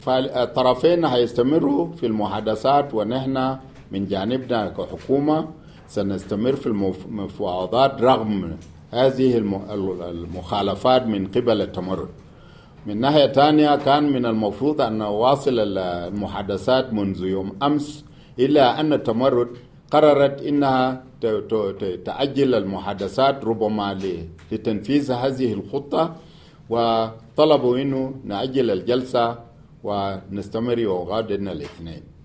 فالطرفين هيستمروا في المحادثات، ونحن من جانبنا كحكومة سنستمر في المفاوضات رغم هذه المخالفات من قبل التمرد. من ناحية تانية كان من المفروض أن نواصل المحادثات منذ يوم أمس، إلا أن التمرد قررت إنها تأجل المحادثات ربما لتنفيذ هذه الخطة، وطلبوا إنه نأجل الجلسة ونستمر وغادنا الاثنين.